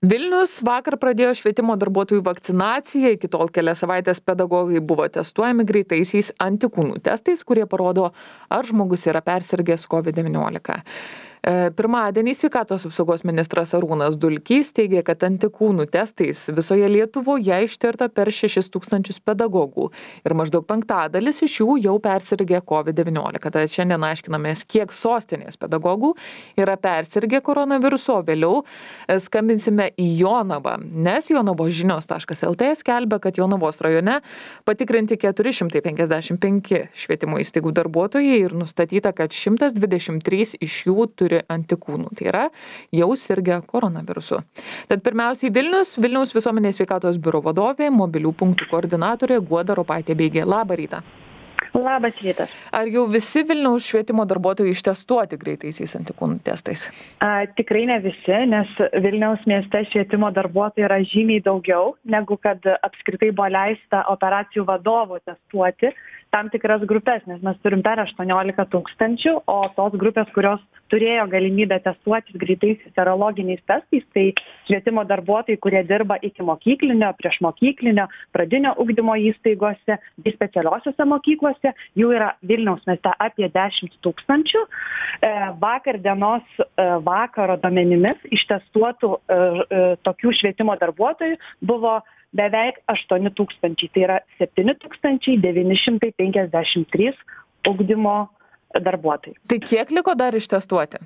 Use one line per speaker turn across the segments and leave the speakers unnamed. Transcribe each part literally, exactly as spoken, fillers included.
Vilnius vakar pradėjo švietimo darbuotojų vakcinaciją, iki tol kelias savaitės pedagogai buvo testuojami greitaisiais antikūnų testais, kurie parodo, ar žmogus yra persirgęs kovid devyniolika. Pirmadienį sveikatos apsaugos ministras Arūnas Dulkys teigė, kad antikūnų testais visoje Lietuvoje ištirta per šešis tūkstančius pedagogų ir maždaug penktadalis iš jų jau persirgė kovid devyniolika. Tad šiandien aiškinamės, kiek sostinės pedagogų yra persirgę koronaviruso, vėliau skambinsime į Jonavą, nes jonavos žinios taškas el tė skelbia, kad Jonavos rajone patikrinti keturi šimtai penkiasdešimt penki švietimo įstaigų darbuotojai ir nustatyta, kad šimtas dvidešimt trys iš jų turi antikūnų, tai yra jau sirgę koronavirusu. Tad pirmiausiai Vilnius, Vilniaus visuomenės sveikatos biuro vadovė, mobilių punktų koordinatorė Guoda Ropaitė-Beigė. Labą rytą.
Labas rytas.
Ar jau visi Vilniaus švietimo darbuotojai ištestuoti greitaisiais antikūnų testais?
A, tikrai ne visi, nes Vilniaus mieste švietimo darbuotojų yra žymiai daugiau, negu kad apskritai buvo leista operacijų vadovų testuoti tam tikras grupės, nes mes turim per aštuoniolika tūkstančių, o tos grupės, kurios turėjo galimybę testuotis greitaisiais serologiniais testais, tai švietimo darbuotojai, kurie dirba iki mokyklinio, prieš mokyklinio, pradinio ugdymo įstaigose bei specialiosiose mokyklose, jų yra Vilniaus mieste apie dešimt tūkstančių. Vakar dienos vakaro duomenimis ištestuotų tokių švietimo darbuotojų buvo beveik aštuoni tūkstančiai, tai yra septyni tūkstančiai devyni šimtai penkiasdešimt trys ugdymo darbuotojai.
Tai kiek liko dar ištestuoti?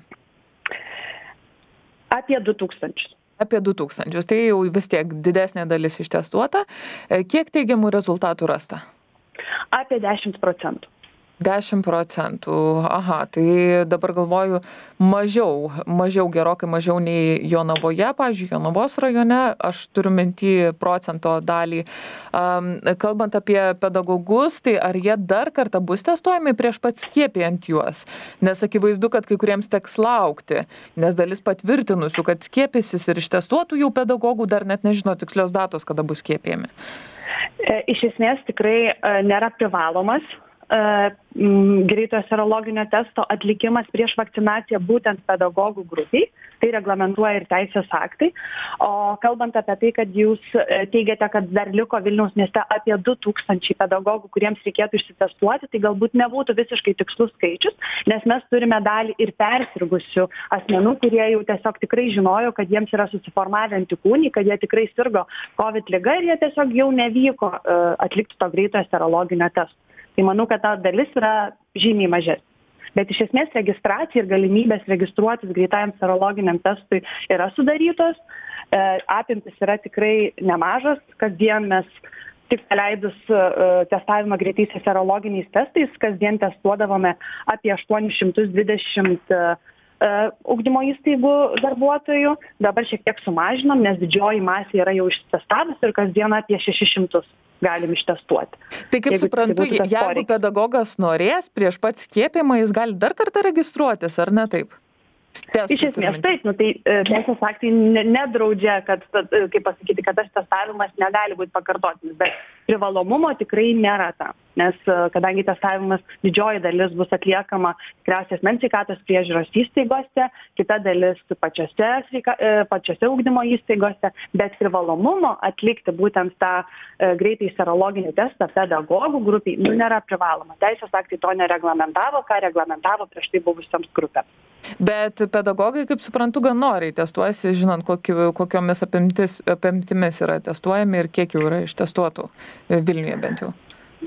Apie du tūkstančius.
Apie du tūkstančius, tai jau vis tiek didesnė dalis ištestuota. Kiek teigiamų rezultatų rasta?
Apie dešimt procentų.
dešimt procentų. Aha, tai dabar galvoju, mažiau, mažiau, gerokai mažiau nei Jonavoje, pavyzdžiui, Jonavos rajone, aš turiu minty procento dalį. Um, kalbant apie pedagogus, tai ar jie dar kartą bus testuojami prieš pat skiepijant juos? Nes akivaizdu, kad kai kuriems teks laukti, nes dalis patvirtinusių, kad skiepysis ir ištestuotų jau pedagogų dar net nežino tikslios datos, kada bus skiepijami.
Iš esmės tikrai nėra privalomas greitojo serologinio testo atlikimas prieš vakcinaciją būtent pedagogų grupiai, tai reglamentuoja ir teisės aktai. O kalbant apie tai, kad jūs teigiate, kad dar liko Vilniaus mieste apie du tūkstančiai pedagogų, kuriems reikėtų išsitestuoti, tai galbūt nebūtų visiškai tikslus skaičius, nes mes turime dalį ir persirgusių asmenų, kurie jau tiesiog tikrai žinojo, kad jiems yra susiformavę antikūniai, kad jie tikrai sirgo COVID liga ir jie tiesiog jau nevyko atlikti to greitojo serologinio testo. Tai manau, kad ta dalis yra žymiai mažesnė. Bet iš esmės registracija ir galimybės registruotis greitajam serologiniam testui yra sudarytos. E, apimtis yra tikrai nemažas. Kasdien mes tik paleidus e, testavimą greitaisiais serologiniais testais, kasdien testuodavome apie aštuonis šimtus dvidešimt e, ugdymo įstaigų darbuotojų. Dabar šiek tiek sumažinom, nes didžioji masė yra jau ištestavus ir kasdien apie šešis šimtus galim ištestuoti.
Tai kaip jeigu, suprantu, tai jeigu poreikis. Pedagogas norės prieš pat skiepijimą, jis gali dar kartą registruotis, ar ne taip? Testų
Iš esmės taip, nu, tai teisės aktai nedraudžia, kad, kaip pasakyti, kad tas testavimas negali būti pakartotinis, bet privalomumo tikrai nėra tam, nes kadangi testavimas didžioji dalis bus atliekama tikriausiai asmens sveikatos priežiūros įstaigose, kita dalis pačiose, sveika, pačiose ugdymo įstaigose, bet privalomumo atlikti būtent tą greitai serologinį testą pedagogų grupiai nu, nėra privaloma. Teisės aktai to nereglamentavo, ką reglamentavo prieš tai buvusiams grupėms.
Bet pedagogai, kaip suprantu, gan noriai testuojasi, žinant, kokio, kokiomis apimtis, apimtimis yra testuojami ir kiek jau yra ištestuotų Vilniuje bent jau.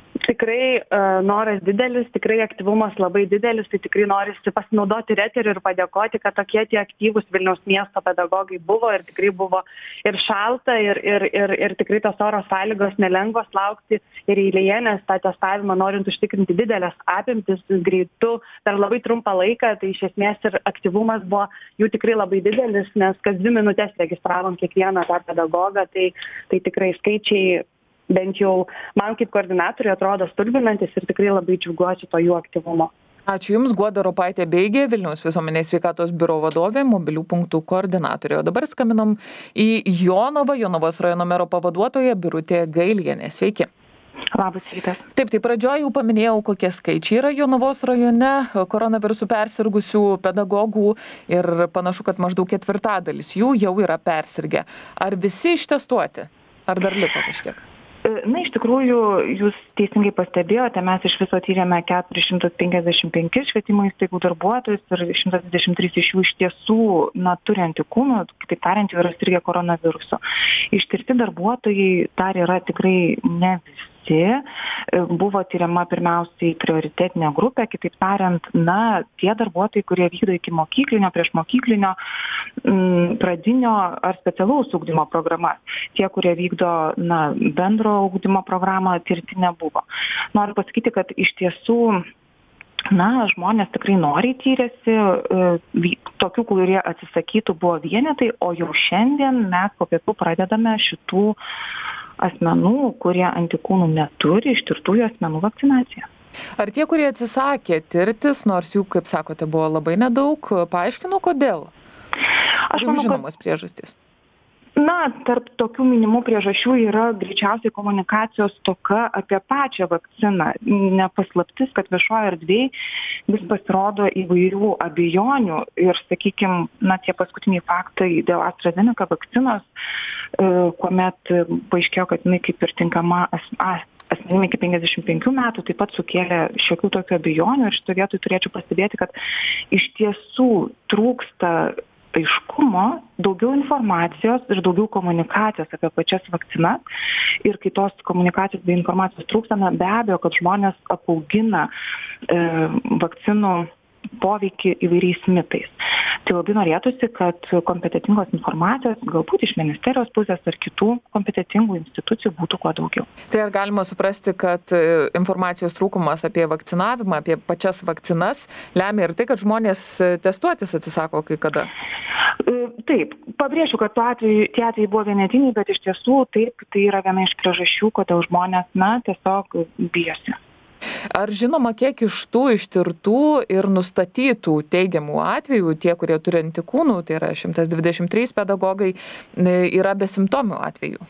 Tikrai uh, noras didelis, tikrai aktyvumas labai didelis, tai tikrai norisi pasinaudoti eteriu ir padėkoti, kad tokie tie aktyvūs Vilniaus miesto pedagogai buvo ir tikrai buvo ir šalta ir, ir, ir, ir tikrai tos oro sąlygos nelengvos laukti ir eilėje, nes tą testavimą norint užtikrinti didelės apimtis greitų per labai trumpą laiką, tai iš esmės ir aktyvumas buvo jų tikrai labai didelis, nes kas dvi minutės registravom kiekvieną tą pedagogą, tai, tai tikrai skaičiai bent jau man kaip koordinatoriui atrodo stulbinantis ir tikrai labai džiaugiuosi to jų aktyvumo.
Ačiū Jums, Guoda Ropaitė-Beigė, Vilniaus visuomenės sveikatos biuro vadovė, mobilių punktų koordinatorė. O dabar skambinam į Jonavą, Jonavos rajono mero pavaduotoją Birutė Gailienė. Sveiki.
Labas rytas.
Taip, tai pradžioje jau paminėjau, kokie skaičiai yra Jonavos rajone koronavirusu persirgusių pedagogų ir panašu, kad maždaug ketvirtadalis jų jau yra persirgę. Ar visi ištestuoti? Ar dar liko kažkiek?
Na, iš tikrųjų, jūs teisingai pastebėjote, mes iš viso tyrėme keturis šimtus penkiasdešimt penkis švietimo įstaigų darbuotojus ir šimtas dvidešimt trys iš jų iš tiesų, na, turi antikūnų, kitaip tariant, jau yra sirgę koronavirusu. Ištirti darbuotojai dar yra tikrai ne visi. Buvo tyriama pirmiausiai prioritetinė grupė, kitaip tariant, na, tie darbuotojai, kurie vykdo iki mokyklinio, prieš mokyklinio, m, pradinio ar specialaus ugdymo programas. Tie, kurie vykdo, na, bendro ugdymo programą, tirti nebuvo. Noriu pasakyti, kad iš tiesų, na, žmonės tikrai noriai tyrėsi, tokių, kurie atsisakytų, buvo vienetai, o jau šiandien mes po pietų pradedame šitų asmenų, kurie antikūnų neturi, ištirtųjų asmenų vakcinaciją.
Ar tie, kurie atsisakė tirtis, nors jų, kaip sakote, buvo labai nedaug, paaiškino, kodėl? Ar jums žinomos priežastys?
Na, tarp tokių minimų priežasčių yra greičiausiai komunikacijos stoka apie pačią vakciną. Nepaslaptis, kad viešoje erdvėje vis pasirodo įvairių abejonių ir, sakykime, na, tie paskutiniai faktai dėl AstraZeneca vakcinos, kuomet paaiškėjo, kad jinai kaip ir tinkama asmenim iki penkiasdešimt penkių metų, taip pat sukėlė šiokių tokių abejonių ir šitoje vietoje turėčiau pastebėti, kad iš tiesų trūksta aiškumo, daugiau informacijos ir daugiau komunikacijos apie pačias vakcinas. Ir kai tos komunikacijos bei informacijos trūksta, na, be abejo, kad žmonės apaugina e, vakcinų poveikį įvairiais mitais. Tai labai norėtųsi, kad kompetitingos informacijos, galbūt iš ministerijos pusės ar kitų kompetitingų institucijų būtų kuo daugiau.
Tai ar galima suprasti, kad informacijos trūkumas apie vakcinavimą, apie pačias vakcinas lemia ir tai, kad žmonės testuotis atsisako kai kada?
Taip, pabrėšiu, kad tuo atveju, tie atvejai buvo vienetiniai, bet iš tiesų taip, tai yra viena iš priežasčių, kodėl žmonės, na, tiesiog bijosi.
Ar žinoma, kiek iš tų ištirtų ir nustatytų teigiamų atvejų, tie, kurie turi antikūnų, tai yra šimtas dvidešimt trys pedagogai, yra besimptomių atvejų?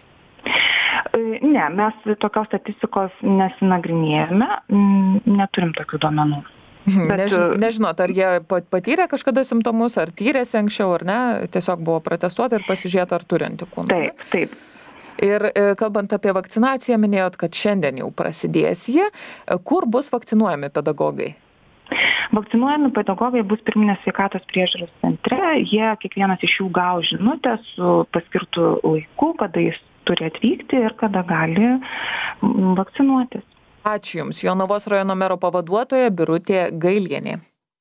Ne, mes tokios statistikos nesinagrinėjame, neturim tokių duomenų.
Bet... Než, nežinot, ar jie patyrė kažkada simptomus, ar tyrėsi anksčiau, ar ne, tiesiog buvo protestuota ir pasižiūrėta, ar turi antikūnų.
Taip, taip.
Ir kalbant apie vakcinaciją, minėjot, kad šiandien jau prasidės jie. Kur bus vakcinuojami pedagogai?
Vakcinuojami pedagogai bus pirminės sveikatos priežiūros centre. Jie, kiekvienas iš jų gaus žinutę su paskirtu laiku, kada jis turi atvykti ir kada gali vakcinuotis.
Ačiū Jums. Jonavos rajono mero pavaduotoja Birutė Gailienė.